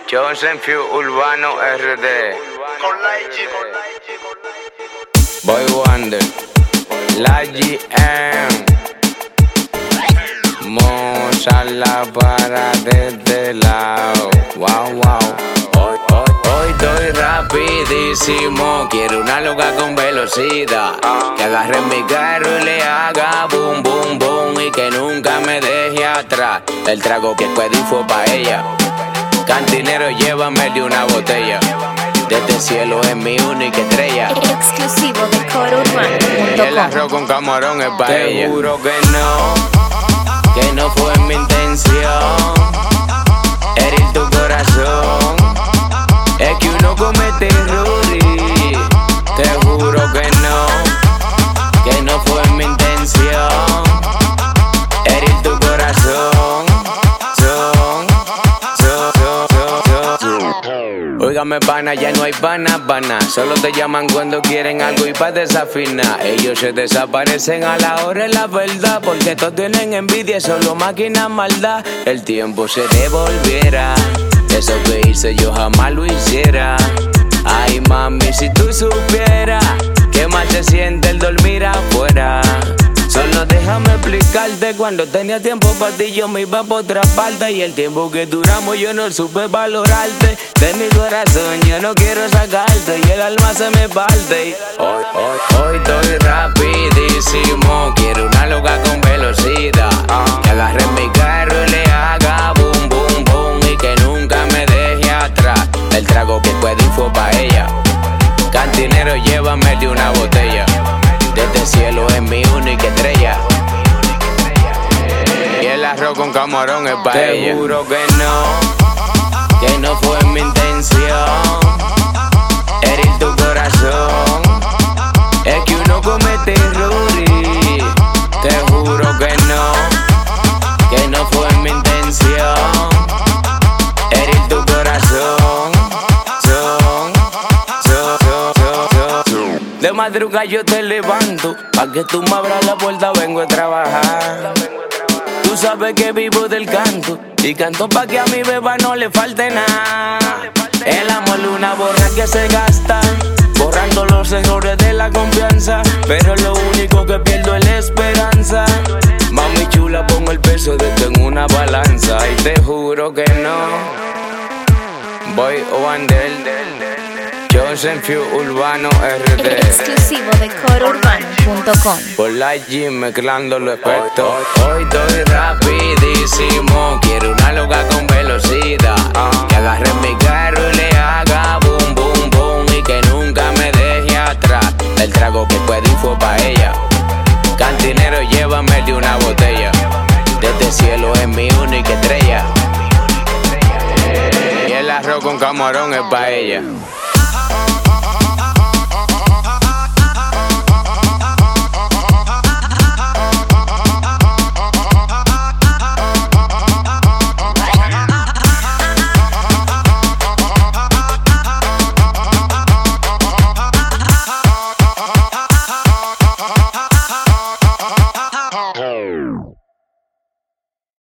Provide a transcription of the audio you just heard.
Chosen Few Urbano RD. Con la IG. Boy Wonder. La GM. Mozala para desde lado. Wow. Hoy estoy rapidísimo. Quiero una loca con velocidad. Que agarre mi carro y le haga boom, boom, boom. Y que nunca me deje atrás. El trago que pedí fue pa' ella. Cantinero, llévame de una botella. Desde el cielo es mi única estrella. Exclusivo de CoreUrbano.com. El arroz con camarón es pa' ella. Te juro que no fue mi intención herir tu corazón. Es que uno comete errores. Te juro que no fue mi intención herir tu corazón. Óigame pana, ya no hay pana. Solo te llaman cuando quieren algo y pa' desafinar. Ellos se desaparecen a la hora de la verdad, porque todos tienen envidia y solo máquinas maldad. El tiempo se devolviera, eso que hice yo jamás lo hiciera. Ay mami, si tú supieras qué mal se siente el dormir afuera. Solo déjame explicarte, cuando tenía tiempo para ti yo me iba por otra parte. Y el tiempo que duramos yo no supe valorarte. De mi corazón yo no quiero sacarte y el alma se me parte. Hoy estoy rapidísimo. Quiero una loca con velocidad. Que agarre mi carro y le haga boom, boom, boom. Y que nunca me deje atrás. El trago que pedí fue pa' ella. Cantinero, llévame de una botella. Desde el cielo es mi única estrella. Y el arroz con camarón es pa' ella. Te juro que no fue mi intención herir tu corazón. Es que uno comete errores. Te juro que no fue mi intención herir tu corazón. De madrugada yo te levanto, pa' que tú me abras la puerta, vengo a trabajar. Tú sabes que vivo del canto, y canto pa' que a mi beba no le falte nada. El amor es una borra que se gasta, borrando los errores de la confianza. Pero lo único que pierdo es la esperanza. Mami chula, pongo el peso de esto en una balanza. Y te juro que Boy Wonder. Chosen Few Urbano RD. Exclusivo de CoreUrbano.com. Por la IG mezclando los efectos. Hoy estoy rapidísimo. Quiero una loca con velocidad. Que agarre mi carro y le haga boom, boom, boom. Y que nunca me deje atrás. El trago que pedí fue pa' ella. Cantinero, llévame de una botella. Desde el cielo es mi única estrella. Y el arroz con camarón es pa' ella.